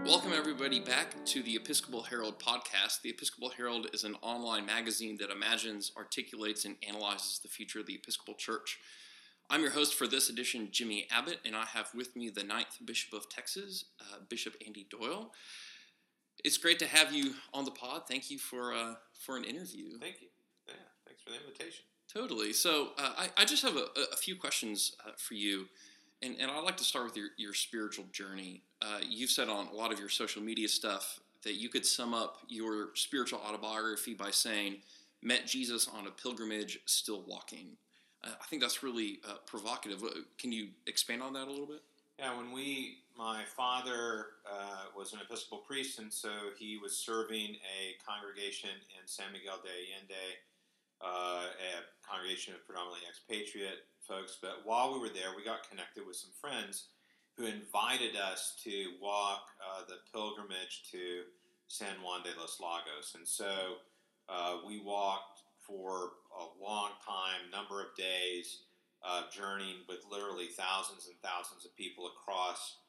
Welcome, everybody, back to the Episcopal Herald podcast. The Episcopal Herald is an online magazine that imagines, articulates, and analyzes the future of the Episcopal Church. I'm your host for this edition, Jimmy Abbott, and I have with me the 9th Bishop of Texas, Bishop Andy Doyle. It's great to have you on the pod. Thank you for an interview. Thank you. Yeah, thanks for the invitation. Totally. So I just have a few questions for you, and I'd like to start with your spiritual journey. You've said on a lot of your social media stuff that you could sum up your spiritual autobiography by saying, met Jesus on a pilgrimage, still walking. I think that's really provocative. Can you expand on that a little bit? Yeah, my father was an Episcopal priest, and so he was serving a congregation in San Miguel de Allende, a congregation of predominantly expatriate folks. But while we were there, we got connected with some friends who invited us to walk the pilgrimage to San Juan de los Lagos. And so we walked for a long time, number of days, journeying with literally thousands and thousands of people across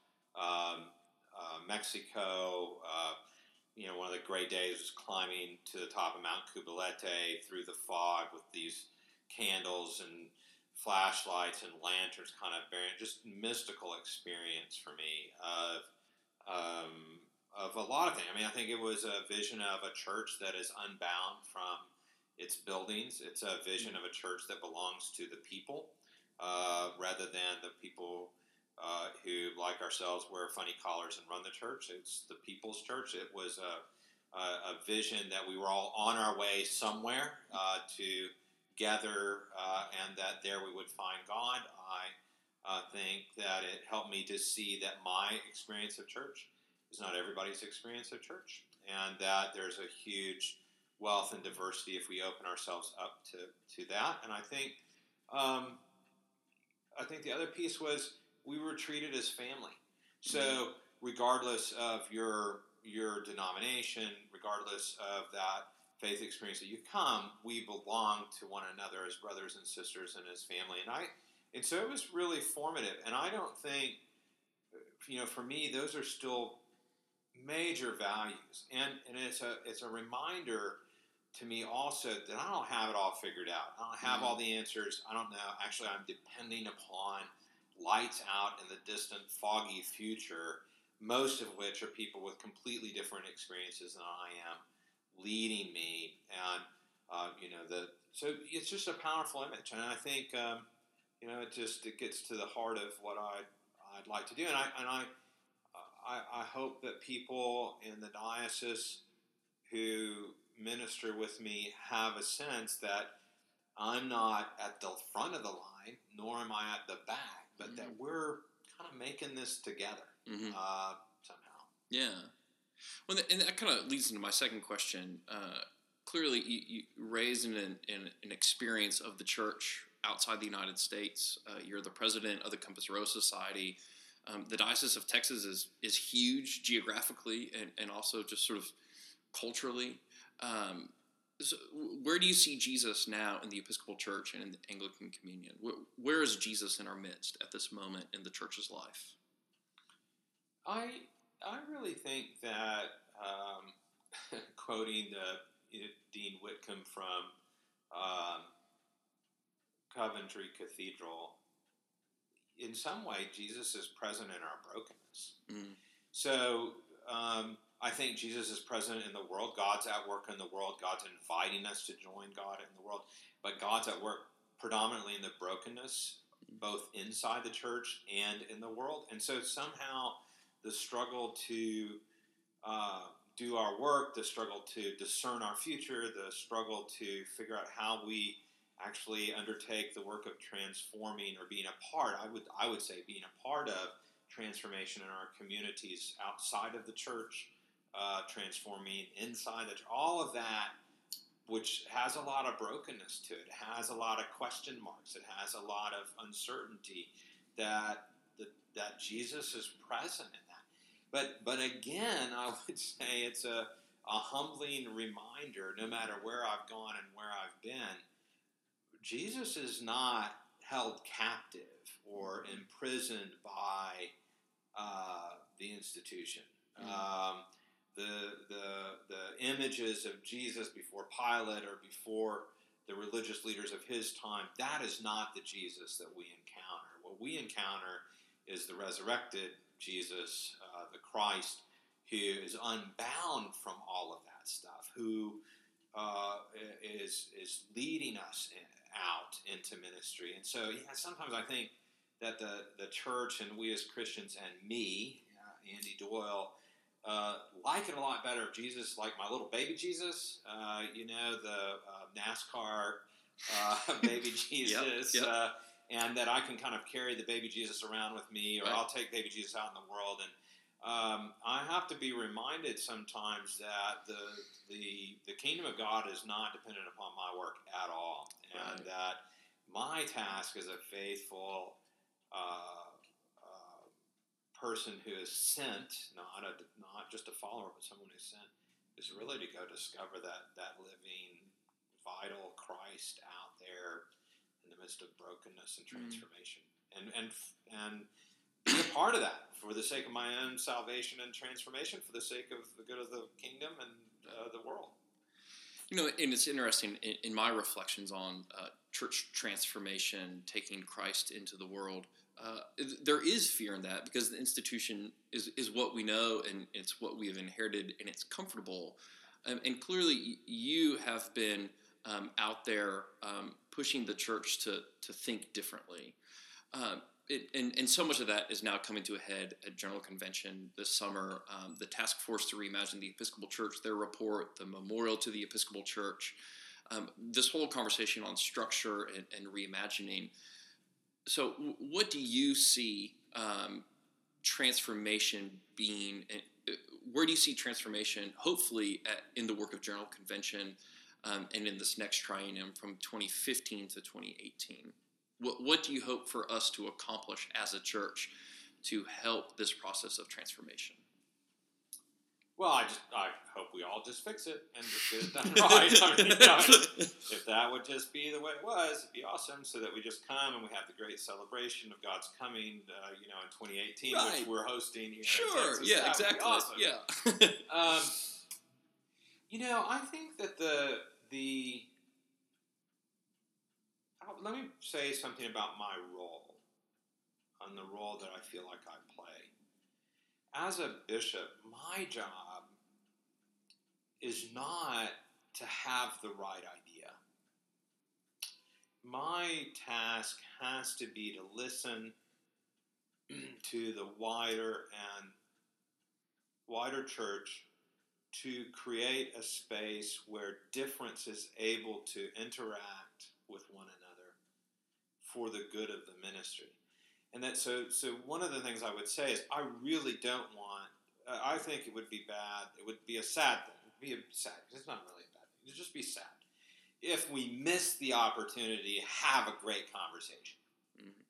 Mexico. One of the great days was climbing to the top of Mount Cubilete through the fog with these candles and flashlights and lanterns, kind of just mystical experience for me of a lot of things. I think it was a vision of a church that is unbound from its buildings. It's a vision of a church that belongs to the people rather than the people who, like ourselves, wear funny collars and run the church. It's the people's church. It was a vision that we were all on our way somewhere to gather, and that there we would find God. I think that it helped me to see that my experience of church is not everybody's experience of church, and that there's a huge wealth and diversity if we open ourselves up to that. And I think the other piece was we were treated as family. So regardless of your denomination, regardless of that faith experience that you come, we belong to one another as brothers and sisters and as family. And so it was really formative. And I don't think, for me, those are still major values. And it's a reminder to me also that I don't have it all figured out. I don't have all the answers. I don't know. Actually, I'm depending upon lights out in the distant, foggy future, most of which are people with completely different experiences than I am, leading me. And, so it's just a powerful image. And I think, it gets to the heart of what I'd like to do. And I hope that people in the diocese who minister with me have a sense that I'm not at the front of the line, nor am I at the back, but that we're kind of making this together somehow. Yeah. Well, and that kind of leads into my second question. Clearly, you raised in an experience of the church outside the United States. You're the president of the Compass Rose Society. The Diocese of Texas is huge geographically and also just sort of culturally. So where do you see Jesus now in the Episcopal Church and in the Anglican Communion? Where is Jesus in our midst at this moment in the Church's life? I really think that, quoting Dean Whitcomb from Coventry Cathedral, in some way Jesus is present in our brokenness. So I think Jesus is present in the world. God's at work in the world. God's inviting us to join God in the world. But God's at work predominantly in the brokenness, both inside the church and in the world. And so somehow the struggle to do our work, the struggle to discern our future, the struggle to figure out how we actually undertake the work of transforming or being a part, I would say being a part of transformation in our communities outside of the church, transforming inside the church, all of that, which has a lot of brokenness to it. It has a lot of question marks. It has a lot of uncertainty that Jesus is present in that. But again, I would say it's a humbling reminder, no matter where I've gone and where I've been, Jesus is not held captive or imprisoned by the institution. The images of Jesus before Pilate or before the religious leaders of his time, that is not the Jesus that we encounter. What we encounter is the resurrected Jesus, the Christ, who is unbound from all of that stuff, who is leading us out into ministry. And so, sometimes I think that the church and we as Christians and me, Andy Doyle, like it a lot better if Jesus, like my little baby Jesus, the NASCAR baby Jesus, Yep. and that I can kind of carry the baby Jesus around with me, or Right. I'll take baby Jesus out in the world. And I have to be reminded sometimes that the kingdom of God is not dependent upon my work at all, and Right. that my task as a faithful person who is sent, not just a follower, but someone who's sent, is really to go discover that living, vital Christ out there in the midst of brokenness and transformation, and be a part of that for the sake of my own salvation and transformation, for the sake of the good of the kingdom and the world. And it's interesting in my reflections on church transformation, taking Christ into the world. There is fear in that because the institution is what we know and it's what we have inherited and it's comfortable. And clearly, you have been out there pushing the church to think differently. And so much of that is now coming to a head at General Convention this summer. The Task Force to Reimagine the Episcopal Church, their report, the Memorial to the Episcopal Church, this whole conversation on structure and reimagining. So what do you see transformation being? Where do you see transformation, hopefully, in the work of General Convention and in this next triennium from 2015 to 2018? What do you hope for us to accomplish as a church to help this process of transformation? Well, I hope we all just fix it and just get it done right. If that would just be the way it was, it'd be awesome. So that we just come and we have the great celebration of God's coming, in 2018, right. which we're hosting here. Sure. In Texas. Yeah. That Exactly. Awesome. Yeah. I think that let me say something about my role, and the role that I feel like I play. As a bishop, my job is not to have the right idea. My task has to be to listen to the wider church to create a space where difference is able to interact with one another for the good of the ministry. And that so one of the things I would say is I really don't want, I think it would be bad, it would be a sad thing, it would be sad, because it's not really a bad thing, it would just be sad if we miss the opportunity to have a great conversation. Mm-hmm.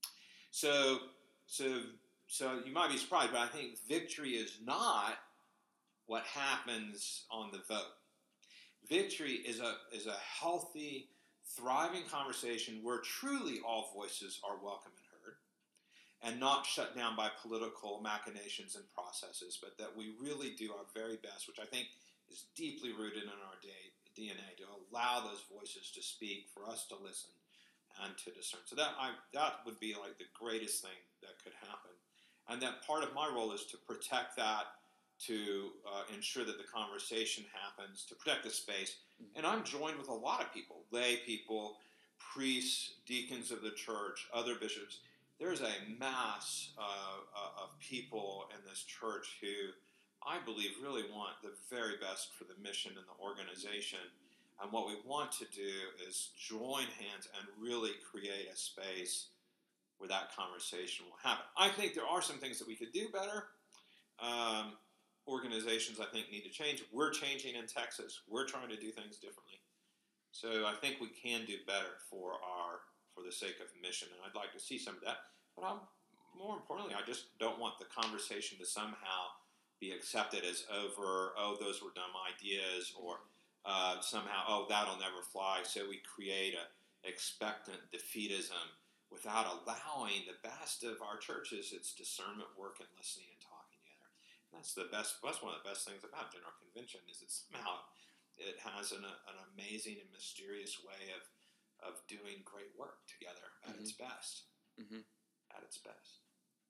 So you might be surprised, but I think victory is not what happens on the vote. Victory is a healthy, thriving conversation where truly all voices are welcome and heard, and not shut down by political machinations and processes, but that we really do our very best, which I think is deeply rooted in our DNA, to allow those voices to speak, for us to listen and to discern. So that would be like the greatest thing that could happen. And that part of my role is to protect that, to ensure that the conversation happens, to protect the space. And I'm joined with a lot of people, lay people, priests, deacons of the church, other bishops. There's a mass of people in this church who I believe really want the very best for the mission and the organization. And what we want to do is join hands and really create a space where that conversation will happen. I think there are some things that we could do better. Organizations, I think, need to change. We're changing in Texas. We're trying to do things differently. So I think we can do better for the sake of mission, and I'd like to see some of that. But more importantly, I just don't want the conversation to somehow be accepted as over, those were dumb ideas, or somehow, that'll never fly. So we create a expectant defeatism without allowing the best of our churches, its discernment, work, and listening and talking together. That's the best. That's one of the best things about General Convention is it somehow it has an amazing and mysterious way of doing great work together at its best. At its best.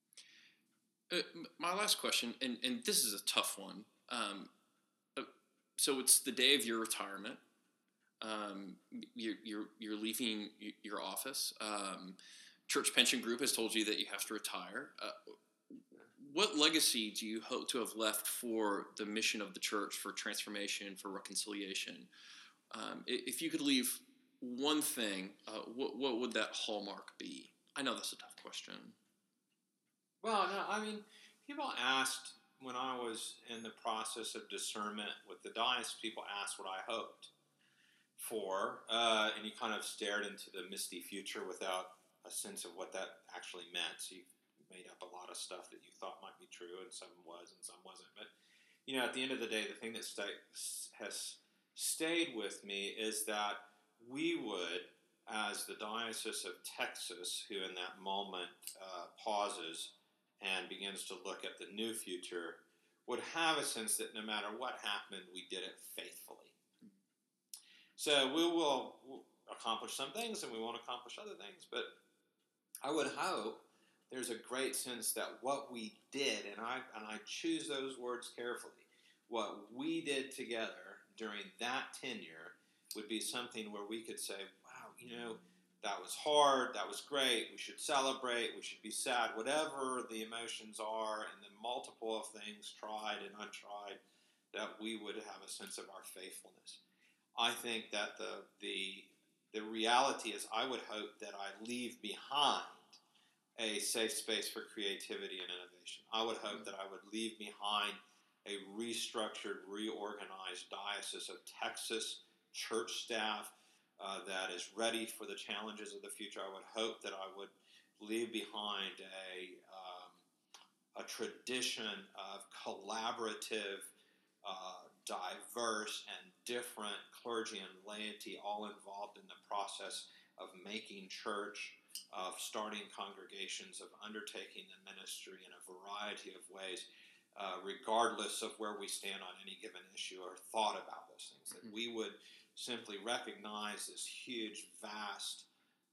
My last question, and this is a tough one. So it's the day of your retirement. You're leaving your office. Church Pension Group has told you that you have to retire. What legacy do you hope to have left for the mission of the church, for transformation, for reconciliation? If you could leave one thing, what would that hallmark be? I know that's a tough question. Well, no, I mean, people asked when I was in the process of discernment with the diocese, people asked what I hoped for, and you kind of stared into the misty future without a sense of what that actually meant. So you made up a lot of stuff that you thought might be true, and some was and some wasn't. But, at the end of the day, the thing that has stayed with me is that we would, as the Diocese of Texas, who in that moment pauses and begins to look at the new future, would have a sense that no matter what happened, we did it faithfully. So we will accomplish some things and we won't accomplish other things, but I would hope there's a great sense that what we did, and I choose those words carefully, what we did together during that tenure would be something where we could say, wow, that was hard, that was great, we should celebrate, we should be sad, whatever the emotions are, and the multiple of things tried and untried, that we would have a sense of our faithfulness. I think that the reality is I would hope that I leave behind a safe space for creativity and innovation. I would hope that I would leave behind a restructured, reorganized Diocese of Texas church staff that is ready for the challenges of the future. I would hope that I would leave behind a tradition of collaborative, diverse, and different clergy and laity all involved in the process of making church, of starting congregations, of undertaking the ministry in a variety of ways, regardless of where we stand on any given issue or thought about those things. That we would simply recognize this huge, vast,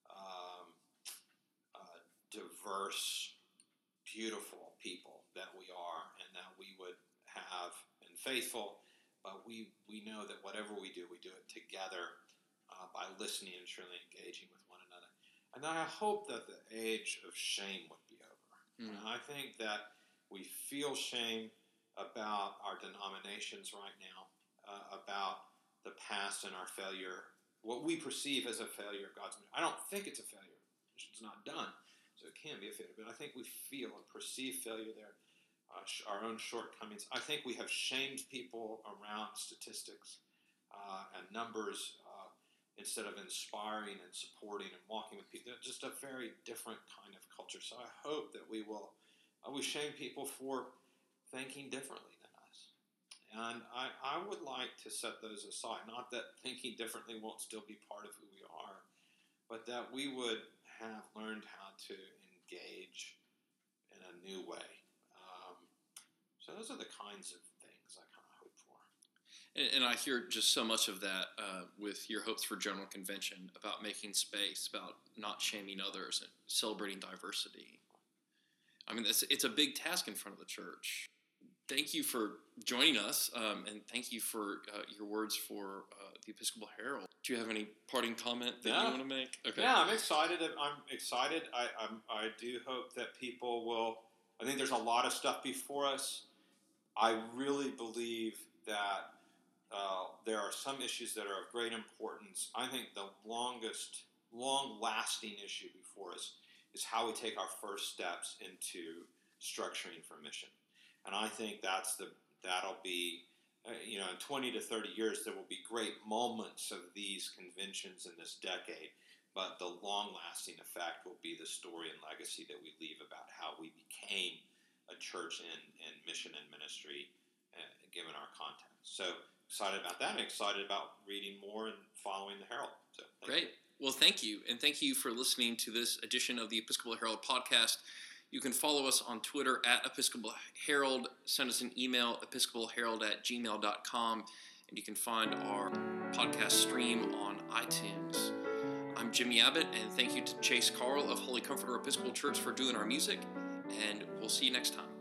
diverse, beautiful people that we are, and that we would have been faithful, but we know that whatever we do it together by listening and truly engaging with one another. And I hope that the age of shame would be over. And I think that we feel shame about our denominations right now, about the past and our failure, what we perceive as a failure of God's mission. I don't think it's a failure. It's not done, so it can't be a failure. But I think we feel and perceive failure there, our own shortcomings. I think we have shamed people around statistics and numbers instead of inspiring and supporting and walking with people. They're just a very different kind of culture. So I hope that we shame people for thinking differently than us. And I would like to set those aside. Not that thinking differently won't still be part of who we are, but that we would have learned how to engage in a new way. So those are the kinds of things I kind of hope for. And I hear just so much of that with your hopes for General Convention, about making space, about not shaming others, and celebrating diversity. I mean, it's a big task in front of the church. Thank you for joining us, and thank you for your words for the Episcopal Herald. Do you have any parting comment that you want to make? Okay. Yeah, I'm excited. I do hope that people will. I think there's a lot of stuff before us. I really believe that there are some issues that are of great importance. I think the long-lasting issue before us is how we take our first steps into structuring for mission. And I think that'll be, in 20 to 30 years, there will be great moments of these conventions in this decade, but the long-lasting effect will be the story and legacy that we leave about how we became a church in mission and ministry, given our context. So excited about that, and excited about reading more and following the Herald. So great. Well, thank you, and thank you for listening to this edition of the Episcopal Herald podcast. You can follow us on Twitter at Episcopal Herald. Send us an email, episcopalherald@gmail.com. And you can find our podcast stream on iTunes. I'm Jimmy Abbott, and thank you to Chase Carl of Holy Comforter Episcopal Church for doing our music. And we'll see you next time.